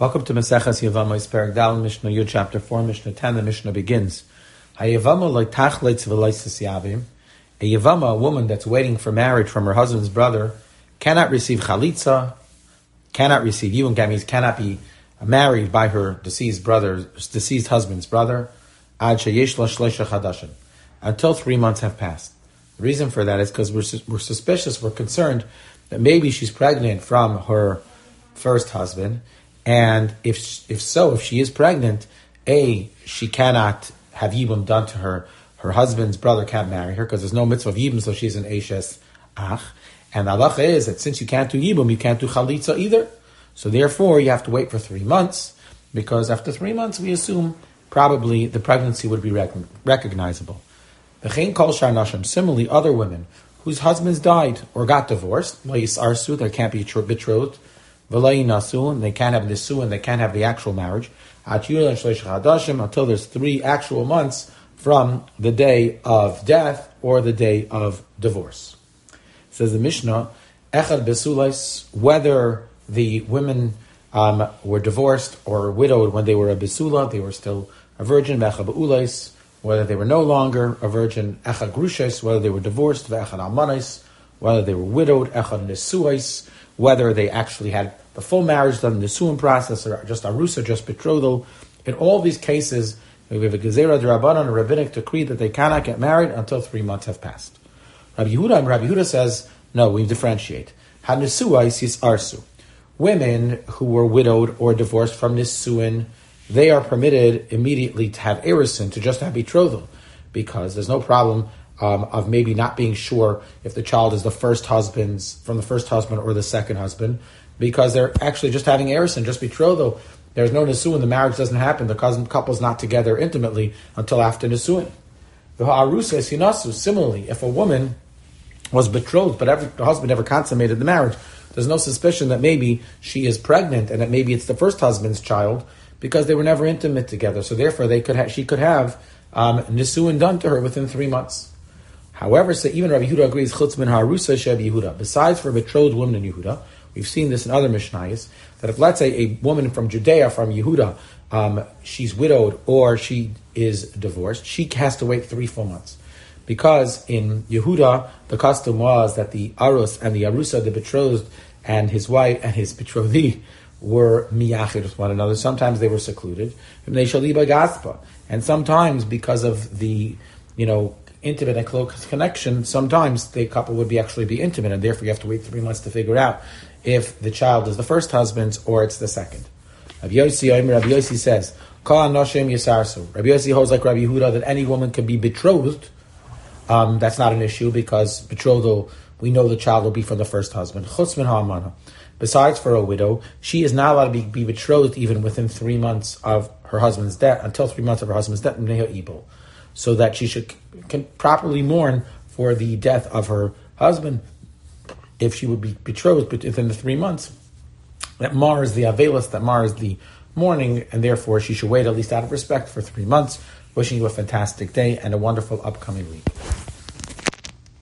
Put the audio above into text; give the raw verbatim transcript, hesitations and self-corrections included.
Welcome to Maseches Yevamos, Perek Daled, Mishnah Yud, Chapter four, Mishnah ten. The Mishnah begins. Hayevama loitachleitz v'loises yavim. A Yevama, a woman that's waiting for marriage from her husband's brother, cannot receive chalitza, cannot receive yibum, means cannot be married by her deceased brother, deceased husband's brother, ad sheyesh la shleisha chadashim, until three months have passed. The reason for that is because we're, we're suspicious, we're concerned that maybe she's pregnant from her first husband. And if if so, if she is pregnant, A, she cannot have yibum done to her. Her husband's brother can't marry her because there's no mitzvah of yibum, so she's an eishes ach. And the halacha is that since you can't do yibum, you can't do chalitza either. So therefore, you have to wait for three months, because after three months, we assume probably the pregnancy would be rec- recognizable. Similarly, other women whose husbands died or got divorced, they can't be betrothed, and they can't have nisuin, they can't have the actual marriage, until there's three actual months from the day of death or the day of divorce. Says the Mishnah, echad besulais, whether the women um, were divorced or widowed when they were a besula, they were still a virgin, echad beulais, whether they were no longer a virgin, echad grushes, whether they were divorced, echad almanis, whether they were widowed, echad nisuais, whether they actually had the full marriage done in the nisuin process, or just arusa, just betrothal. In all these cases, we have a gezerah d'Rabbanan, a rabbinic decree that they cannot get married until three months have passed. Rabbi Yehuda, and Rabbi Yehuda says, no, we differentiate. Hanisuais is arsu. Women who were widowed or divorced from nisuin, they are permitted immediately to have erisin, to just have betrothal, because there's no problem um, of maybe not being sure if the child is the first husband's, from the first husband or the second husband, because they're actually just having erisin, just betrothal. There's no nisuin, the marriage doesn't happen, the cousin couple's not together intimately until after nisuin. The ha'arusa is hinasu. Similarly, if a woman was betrothed, but every, the husband never consummated the marriage, there's no suspicion that maybe she is pregnant and that maybe it's the first husband's child, because they were never intimate together. So therefore, they could ha- she could have um, nisuin done to her within three months. However, so even Rabbi Yehuda agrees, chutz min ha'arusa sheb Yehuda. Besides for a betrothed woman in Yehuda, we've seen this in other Mishnayos, that if, let's say, a woman from Judea, from Yehuda, um, she's widowed or she is divorced, she has to wait three full months. Because in Yehuda, the custom was that the arus and the arusa, the betrothed, and his wife and his betrothee were miyachid with one another. Sometimes they were secluded. And sometimes, because of the, you know, intimate and close connection, sometimes the couple would be actually be intimate, and therefore you have to wait three months to figure out if the child is the first husband's or it's the second. Rabbi Yossi, Rabbi Yossi says, Kol Noshem Yisarsu. Rabbi Yossi holds like Rabbi Yehuda that any woman can be betrothed. Um, that's not an issue, because betrothal, we know the child will be from the first husband. Chutz min ha'amana. Besides for a widow, she is not allowed to be, be betrothed even within three months of her husband's death, until three months of her husband's death, so that she should can properly mourn for the death of her husband. If she would be betrothed within the three months, that mars the avelis, that mars the mourning, and therefore she should wait, at least out of respect, for three months. Wishing you a fantastic day and a wonderful upcoming week.